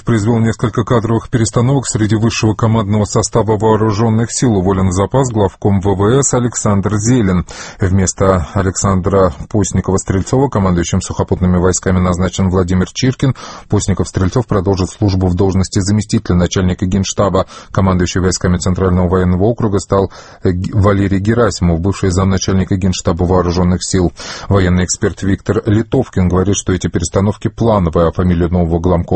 произвел несколько кадровых перестановок среди высшего командного состава вооруженных сил. Уволен в запас главком ВВС Александр Зелин. Вместо Александра Постникова-Стрельцова командующим сухопутными войсками назначен Владимир Чиркин. Постников-Стрельцов продолжит службу в должности заместителя начальника Генштаба. Командующий войсками Центрального военного округа стал Валерий Герасимов, бывший замначальника Генштаба вооруженных сил. Военный эксперт Виктор Литовкин говорит, что эти перестановки плановые, а фамилию нового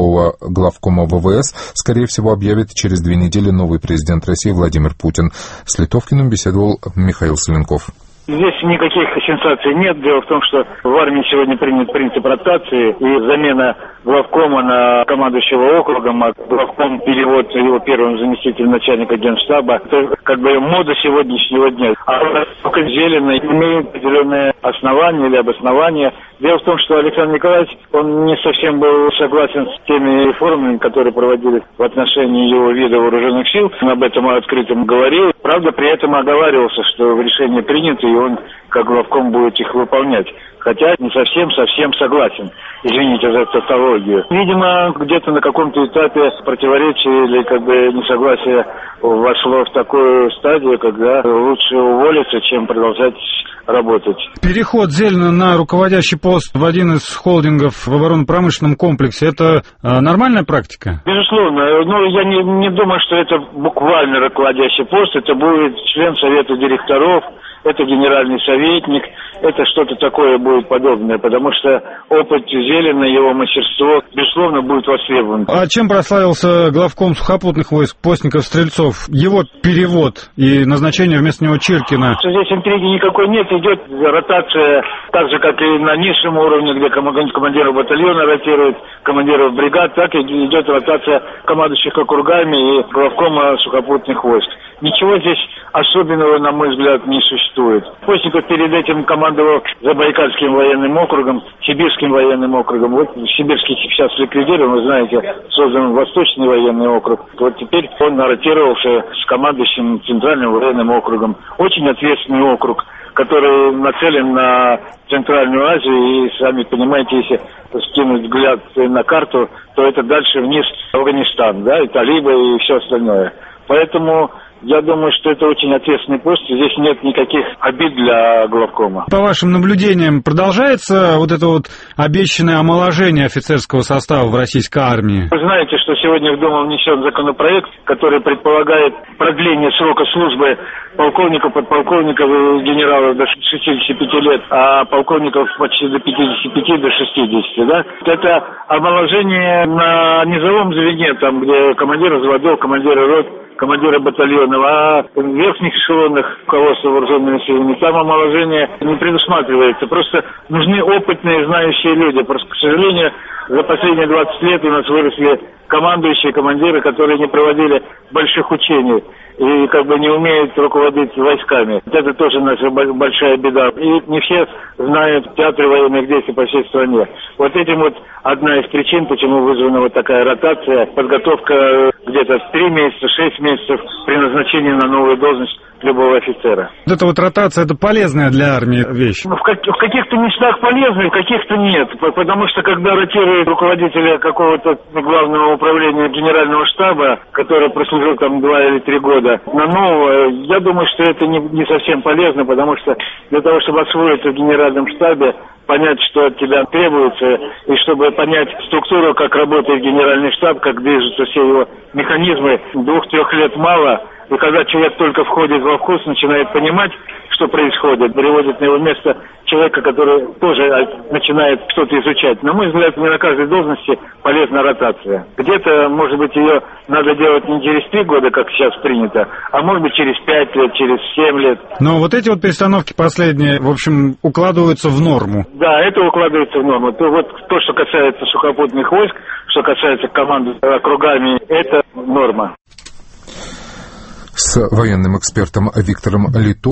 главкома ВВС, скорее всего, объявит через 2 недели новый президент России Владимир Путин. С Литовкиным беседовал Михаил Соленков. Здесь никаких сенсаций нет. Дело в том, что в армии сегодня принят принцип ротации и замена главкома на командующего округом, а главком перевод его первым заместителем начальника Генштаба. Это как бы мода сегодняшнего дня. А только Зелено имеет определенные основания или обоснования. Дело в том, что Александр Николаевич, он не совсем был согласен с теми реформами, которые проводились в отношении его вида вооруженных сил. Он об этом открыто говорил. Правда, при этом оговаривался, что решение принято, и он как главком будет их выполнять. Хотя не совсем согласен. Извините за тавтологию. Видимо, где-то на каком-то этапе противоречие или как бы несогласие вошло в такую стадию, когда лучше уволиться, чем продолжать работать. Переход Зелена на руководящий пост в один из холдингов в оборонно-промышленном комплексе — это нормальная практика? Безусловно. Я не думаю, что это буквально руководящий пост. Это будет член совета директоров, это генеральный советник, это что-то такое будет подобное, потому что опыт Зелена, его мастерство, безусловно, будет востребован. А чем прославился главком сухопутных войск Постников-Стрельцов? Его перевод и назначение вместо него Чиркина? Здесь интриги никакой нет, идет ротация так же, как и на низшем уровне, где командиров батальона ротируют, командиров бригад, так и идет ротация командующих округами и главкома сухопутных войск. Ничего здесь особенного, на мой взгляд, не существует. Постников перед этим командовал Забайкальским военным округом, Сибирским военным округом. Вот Сибирский сейчас ликвидирован, вы знаете, создан Восточный военный округ. Вот теперь он ротировался с командующим Центральным военным округом. Очень ответственный округ, который нацелен на Центральную Азию. И, сами понимаете, если скинуть взгляд на карту, то это дальше вниз Афганистан, да, и талибы, и все остальное. Поэтому я думаю, что это очень ответственный пост, и здесь нет никаких обид для главкома. По вашим наблюдениям, продолжается вот это вот обещанное омоложение офицерского состава в российской армии? Вы знаете, что сегодня в Думу внесен законопроект, который предполагает продление срока службы полковников, подполковников и генералов до 65 лет, а полковников почти до 55, до 60, да? Это омоложение на низовом звене, там, где командиры взводов, командиры рот, командиры батальонов, а в верхних эшелонах руководства вооруженными силами там омоложение не предусматривается. Просто нужны опытные, знающие люди. Просто, к сожалению, за последние 20 лет у нас выросли командующие, командиры, которые не проводили больших учений и как бы не умеют руководить войсками. Это тоже наша большая беда. И не все знают театры военных действий по всей стране. Вот этим вот одна из причин, почему вызвана вот такая ротация, подготовка где-то 3 месяца, 6 месяцев при назначении на новую должность любого офицера. Вот эта вот ротация — это полезная для армии вещь? В каких-то местах полезная, в каких-то нет. Потому что когда ротирует руководителя какого-то главного управления генерального штаба, который прослужил там 2 или 3 года, на нового, я думаю, что это не совсем полезно, потому что для того, чтобы освоиться в генеральном штабе, понять, что от тебя требуется, и чтобы понять структуру, как работает генеральный штаб, как движутся все его механизмы, 2-3 лет мало. И когда человек только входит во вкус, начинает понимать, что происходит, приводит на его место человека, который тоже начинает что-то изучать. На мой взгляд, не на каждой должности полезна ротация. Где-то, может быть, ее надо делать не через 3 года, как сейчас принято, а может быть через 5 лет, через 7 лет. Но вот эти вот перестановки последние, в общем, укладываются в норму. Да, это укладывается в норму. То, что касается сухопутных войск, что касается команды округами, это норма. С военным экспертом Виктором Литовкиным